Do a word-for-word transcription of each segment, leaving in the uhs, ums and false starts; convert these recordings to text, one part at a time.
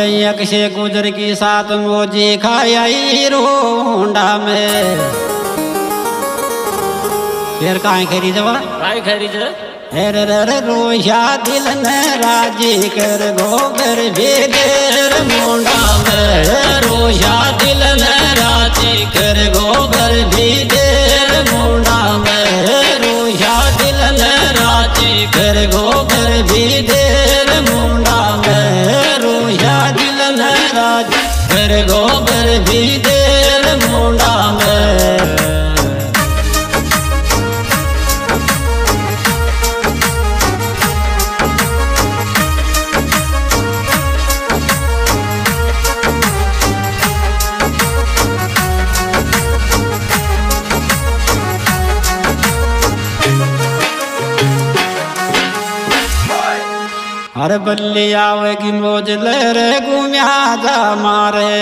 अरे यक्षे गुजर की साथ मोजी खाई रोंडा में फिर काहे खरी जवा काहे खरी ज अरे रे रोया दिल ने राजी कर गोबर भेदर मुंडा में रोया दिल ने राजी कर गोबर भेदर मुंडा में रोया दिल ने राजी कर गोबर भेदर मुंडा में रोया दिल ने राजी कर गोबर भेदर मुंडा में। अरे बल्ली आवेगी मोज लहरे घूमिया जा मारे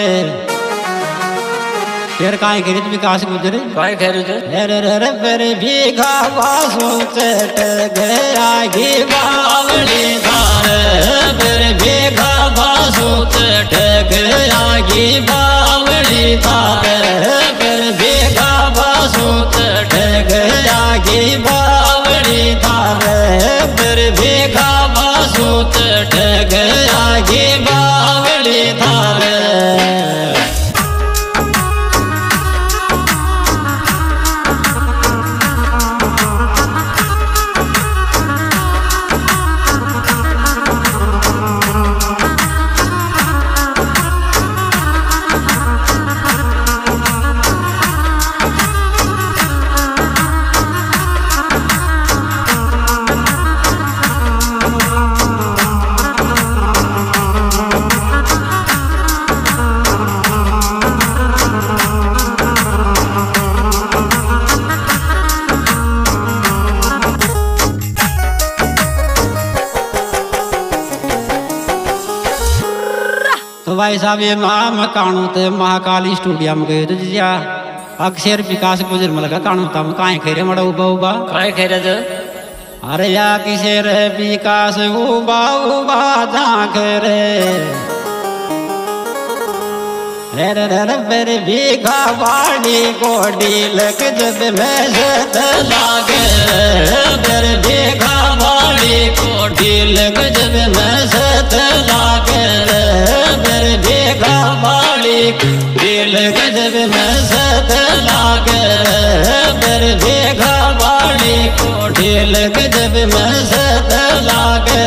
फिर काहे खरीद विकास गुजरे काहे खरी ज अरे रे फिर भीगा बासों चट गया घी बावली धारे फिर भीगा बासों चट गया घी बावली धारे फिर भीगा बासों चट गया घी बावली धारे फिर भीगा सूत ठग आगे बावली धारे। तो भाई साहब ये माँ मैं कानू ते महाकाली स्टूडियो में गए तो जिया अक्षर विकास गुजर में लगा कानू तम काहे खेरे मड़ा उबा उबा काहे खरी ज अरे या किसे रे विकास उबा उबा झांक रे रे रे रे मेरे भीगा बाड़ी गोडी लग जब मैं सत लागे मेरे भीगा बाड़ी गोडी लग जब मैं सत लागे मेरे भीगा बाड़ी दिल गजब में सत लागे मेरे भीगा बाड़ी गोडी लग जब मैं सत लागे।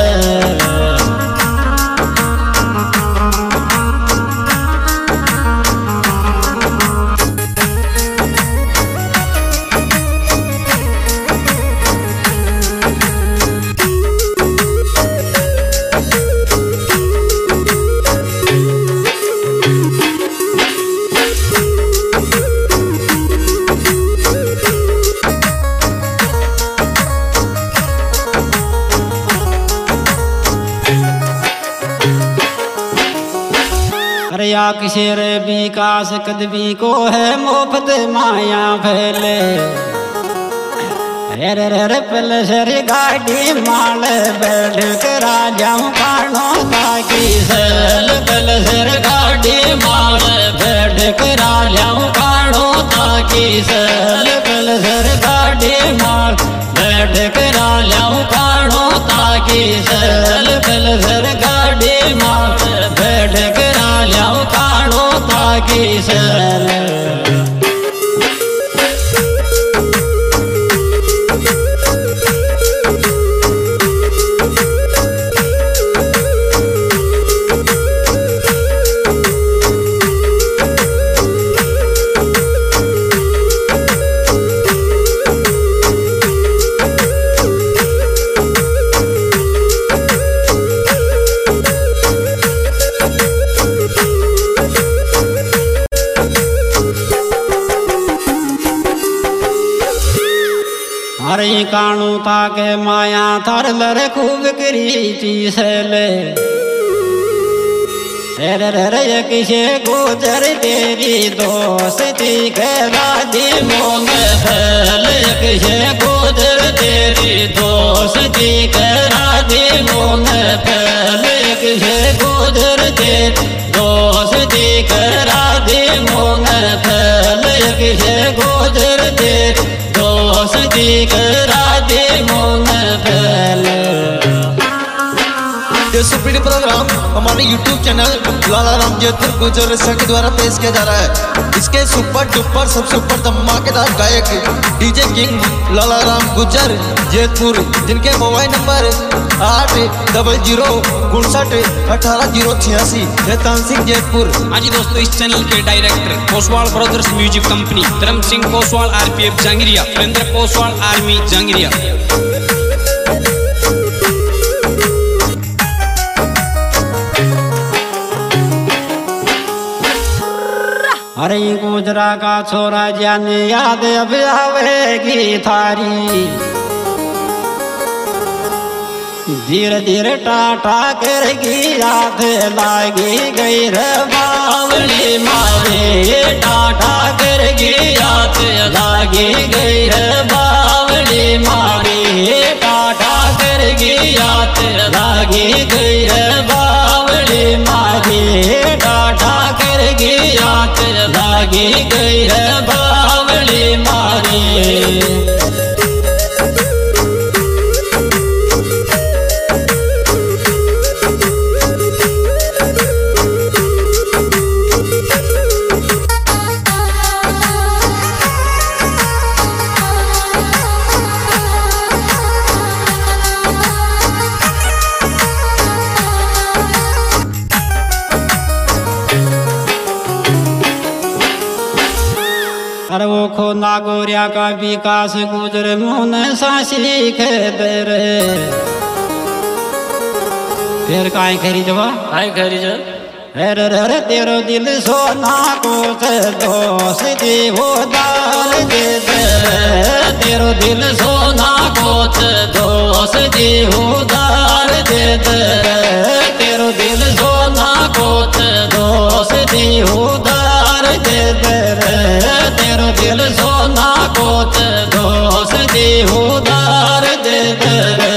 अरे या किशोर विकास कदवी को है मुफ्त माया फैले रे रे रे पलसर गाड़ी माल बैठ कर जाऊं कानो ताकि सल पलसर गाड़ी माल बैठ कर जाऊं कानो ताकि सल पलसर गाड़ी माल बैठ कर जाऊं कानो ताकि सल पलसर गाड़ी माल बैठ कर जाऊं कानो ताकि सल। अरे कानू ताके माया थार लर खूब करी सले रे रे रे किसे गुजर तेरी दोस्ती के राजी मोंग फैल किसे गुजर तेरी दोस्ती के राजी मोंग फैल किसे गुजर तेरी दोस्ती करा दे मोंग फैल से गुजर दे दोस्ती करा दे मोंग फैल। ये सुपीडी प्रोग्राम हमारे यूट्यूब चैनल लाला राम जयपुर गुजर संघ द्वारा पेश किया जा रहा है। इसके सुपर डुपर सबसे ऊपर धमाकेदार गायक डीजे किंग लाला राम गुजर जयपुर, जिनके मोबाइल नंबर आठ डबल जीरो उनसठ अठारह जीरो छियासी रेतान सिंह जयपुर। हाँ जी दोस्तों, इस चैनल के director Koswal brothers music company, Dharm Singh Koswal RPF Jangiriya, Virendra Koswal army Jangiriya. अरे गुजरा का छोरा जाने याद अब आवेगी थारी, धीरे धीरे टाटा करेगी याद लागी गई रे बावली मारे, टाटा करेगी याद लागी गई रे बावली मारे, टाटा करेगी याद लागी गई रे बावली मारे, टाटा करेगी याद लागी गई रे बावली मारे। अरे वो खो नागोरिया का विकास गुजर मुन सा सीख दे रे, फिर काहे खरीदवा काय खरीद अरे रे तेरो दिल सोना को दोस्ती वो दाल दे दे, तेरो दिल सोना को दोस्ती वो दाल दे दे, तेरो दिल सोना को दोस्ती वो दाल दे दे, तेरो दिल सोना को दोस्ती उधार दे दे।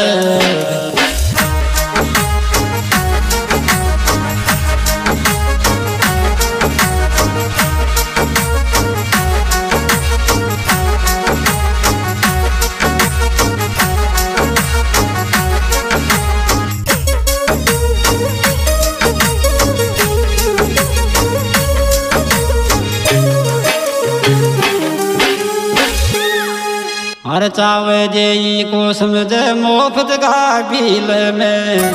हर चावे जेई को समझे मुफ्त का बिल में,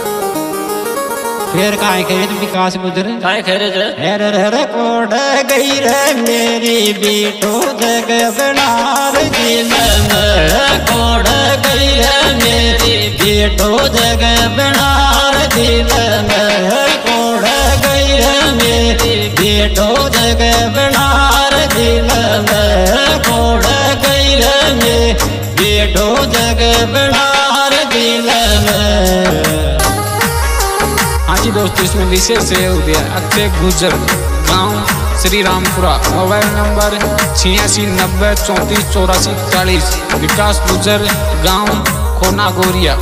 फिर काहे खरीद विकास गुजर काय खरीद हेर हेर कोड गई रे मेरी बीटो जग बनार दिल में, कोड गई रे मेरी बीटो जग बनार दिल में, कोड गई रे मेरी बीटो जग बनार दिल में, कोड गई रे मेरी बीटो जग बनार दिल में। हाँ जी दोस्तों, इसमें विशेष है उदय अक्षय गुजर, गांव श्री रामपुरा, मोबाइल नंबर छियासी नब्बे चौंतीस चौरासी चालीस, विकास गुजर, गांव खोना गोरिया।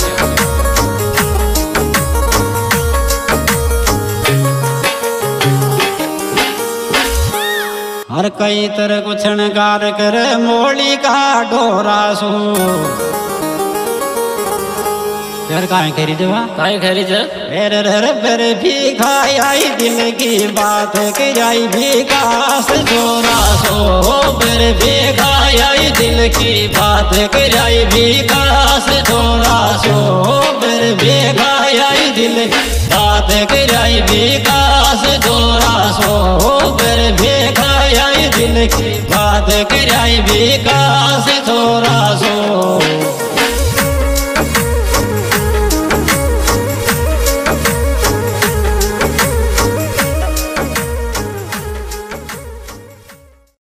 हर कई तरह को क्षणगार कर मोली का डोरा सो, फिर काहे खरीदवा काय खरीद फिर रर फिर भी खाई दिल की बात कराई विकास जोरा सो, फिर भी खाई दिल की बात कराई विकास जोरा सो, फिर भी खाई दिल बात कराई विकास जोरा सो, फिर भी खाई दिल की बात कराई विकास जोरा सो।